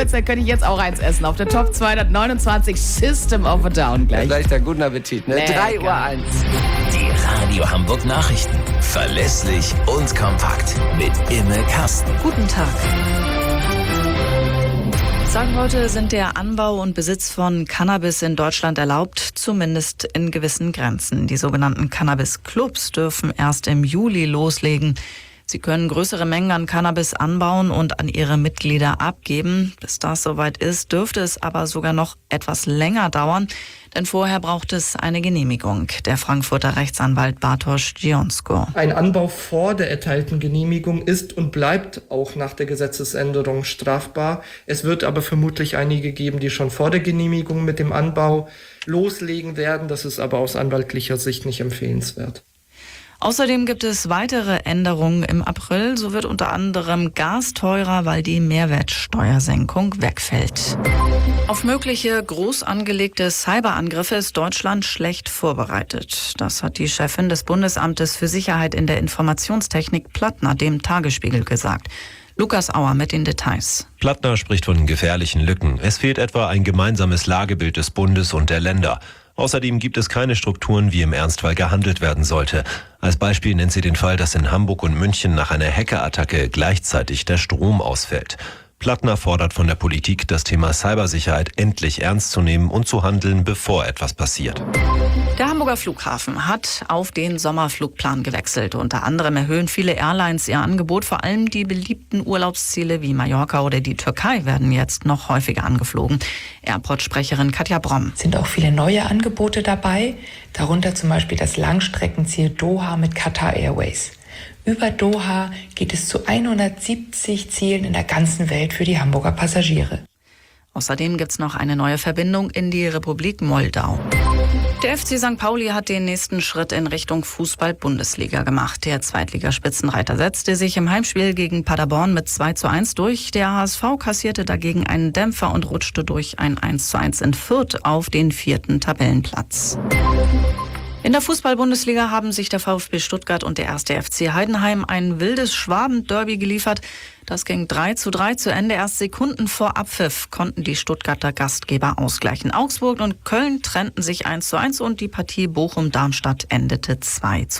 Uhrzeit könnte ich jetzt auch eins essen. Auf der Top 229 System of a Down gleich. Gleich dann guten Appetit, ne? 3:01 Uhr. Die Radio Hamburg Nachrichten. Verlässlich und kompakt. Mit Imme Kasten. Guten Tag. Seit heute sind der Anbau und Besitz von Cannabis in Deutschland erlaubt, zumindest in gewissen Grenzen. Die sogenannten Cannabis-Clubs dürfen erst im Juli loslegen. Sie können größere Mengen an Cannabis anbauen und an ihre Mitglieder abgeben. Bis das soweit ist, dürfte es aber sogar noch etwas länger dauern, denn vorher braucht es eine Genehmigung. Der Frankfurter Rechtsanwalt Bartosz Dzionsko. Ein Anbau vor der erteilten Genehmigung ist und bleibt auch nach der Gesetzesänderung strafbar. Es wird aber vermutlich einige geben, die schon vor der Genehmigung mit dem Anbau loslegen werden. Das ist aber aus anwaltlicher Sicht nicht empfehlenswert. Außerdem gibt es weitere Änderungen im April. So wird unter anderem Gas teurer, weil die Mehrwertsteuersenkung wegfällt. Auf mögliche groß angelegte Cyberangriffe ist Deutschland schlecht vorbereitet. Das hat die Chefin des Bundesamtes für Sicherheit in der Informationstechnik Plattner dem Tagesspiegel gesagt. Lukas Auer mit den Details. Plattner spricht von gefährlichen Lücken. Es fehlt etwa ein gemeinsames Lagebild des Bundes und der Länder. Außerdem gibt es keine Strukturen, wie im Ernstfall gehandelt werden sollte. Als Beispiel nennt sie den Fall, dass in Hamburg und München nach einer Hackerattacke gleichzeitig der Strom ausfällt. Plattner fordert von der Politik, das Thema Cybersicherheit endlich ernst zu nehmen und zu handeln, bevor etwas passiert. Der Hamburger Flughafen hat auf den Sommerflugplan gewechselt. Unter anderem erhöhen viele Airlines ihr Angebot. Vor allem die beliebten Urlaubsziele wie Mallorca oder die Türkei werden jetzt noch häufiger angeflogen. Airport-Sprecherin Katja Bromm. Es sind auch viele neue Angebote dabei, darunter zum Beispiel das Langstreckenziel Doha mit Qatar Airways. Über Doha geht es zu 170 Zielen in der ganzen Welt für die Hamburger Passagiere. Außerdem gibt es noch eine neue Verbindung in die Republik Moldau. Der FC St. Pauli hat den nächsten Schritt in Richtung Fußball-Bundesliga gemacht. Der Zweitligaspitzenreiter setzte sich im Heimspiel gegen Paderborn mit 2:1 durch. Der HSV kassierte dagegen einen Dämpfer und rutschte durch ein 1:1 in Fürth auf den 4. Tabellenplatz. In der Fußball-Bundesliga haben sich der VfB Stuttgart und der 1. FC Heidenheim ein wildes Schwaben-Derby geliefert. Das ging 3:3 zu Ende. Erst Sekunden vor Abpfiff konnten die Stuttgarter Gastgeber ausgleichen. Augsburg und Köln trennten sich 1:1 und die Partie Bochum-Darmstadt endete 2:2.